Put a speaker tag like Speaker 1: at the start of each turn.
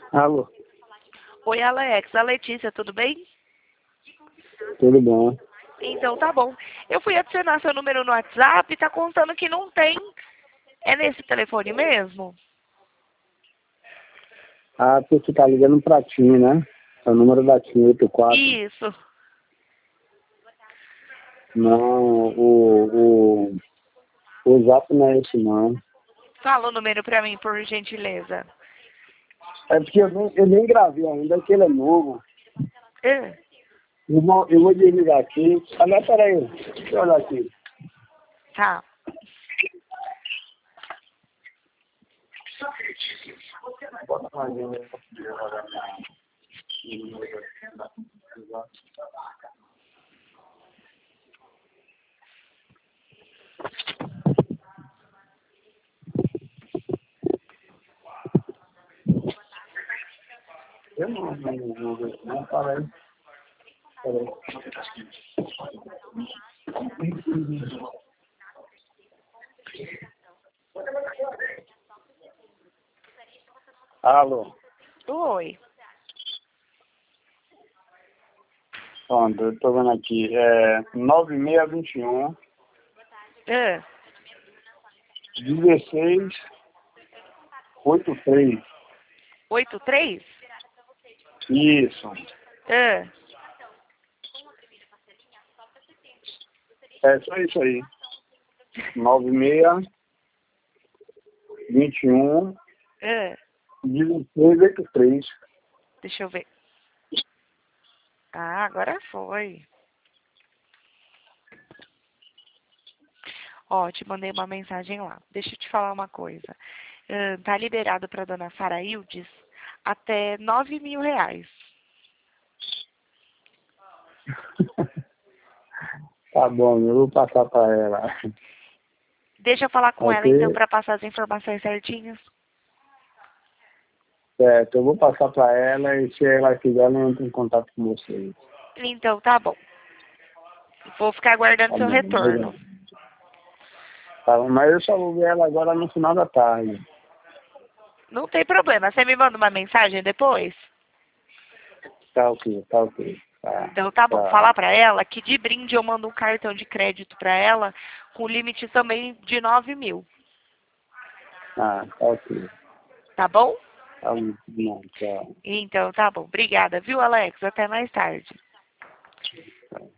Speaker 1: Alô,
Speaker 2: Oi, Alex. A Letícia, tudo bem?
Speaker 1: tudo bom?
Speaker 2: Então tá bom. Eu fui adicionar seu número no WhatsApp e tá contando que não tem. É nesse telefone mesmo?
Speaker 1: Ah, você tá ligando pra TIM, né? É o número da TIM, 84.
Speaker 2: Isso.
Speaker 1: Não, o zap não é esse, não.
Speaker 2: Fala o número pra mim, por gentileza.
Speaker 1: É porque eu nem gravei ainda, que ele é novo.
Speaker 2: Ah,
Speaker 1: Eu vou desligar aqui. Aliás, peraí, deixa eu olhar aqui.
Speaker 2: tá.
Speaker 1: Bota mais um aí. Eu não, para aí. Peraí. Alô,
Speaker 2: Oi.
Speaker 1: pronto, eu tô vendo aqui. 9621
Speaker 2: Ah,
Speaker 1: 1683.
Speaker 2: 83?
Speaker 1: Isso.
Speaker 2: Ah,
Speaker 1: É só isso aí. 9621
Speaker 2: ah.
Speaker 1: 1683.
Speaker 2: Deixa eu ver. Ah, agora foi. Ó, te mandei uma mensagem lá. Deixa eu te falar uma coisa. Tá liberado pra dona Saraildes até R$ 9.000.
Speaker 1: Tá bom, eu vou passar para ela.
Speaker 2: Deixa eu falar com ela então
Speaker 1: Ok?
Speaker 2: pra passar as informações certinhas.
Speaker 1: Certo, eu vou passar para ela e se ela quiser, ela entra em contato com vocês.
Speaker 2: Então tá bom. Vou ficar aguardando
Speaker 1: Tá
Speaker 2: seu
Speaker 1: bom,
Speaker 2: retorno.
Speaker 1: obrigado. Tá bom, mas eu só vou ver ela agora no final da tarde.
Speaker 2: Não tem problema. Você me manda uma mensagem depois?
Speaker 1: Tá ok, tá ok. Tá,
Speaker 2: Então tá bom.
Speaker 1: tá.
Speaker 2: Falar pra ela que de brinde eu mando um cartão de crédito pra ela com limite também de 9.000.
Speaker 1: Ah, tá ok.
Speaker 2: Tá bom?
Speaker 1: Tá muito bom, tchau.
Speaker 2: Então tá bom. Obrigada, viu, Alex? Até mais tarde.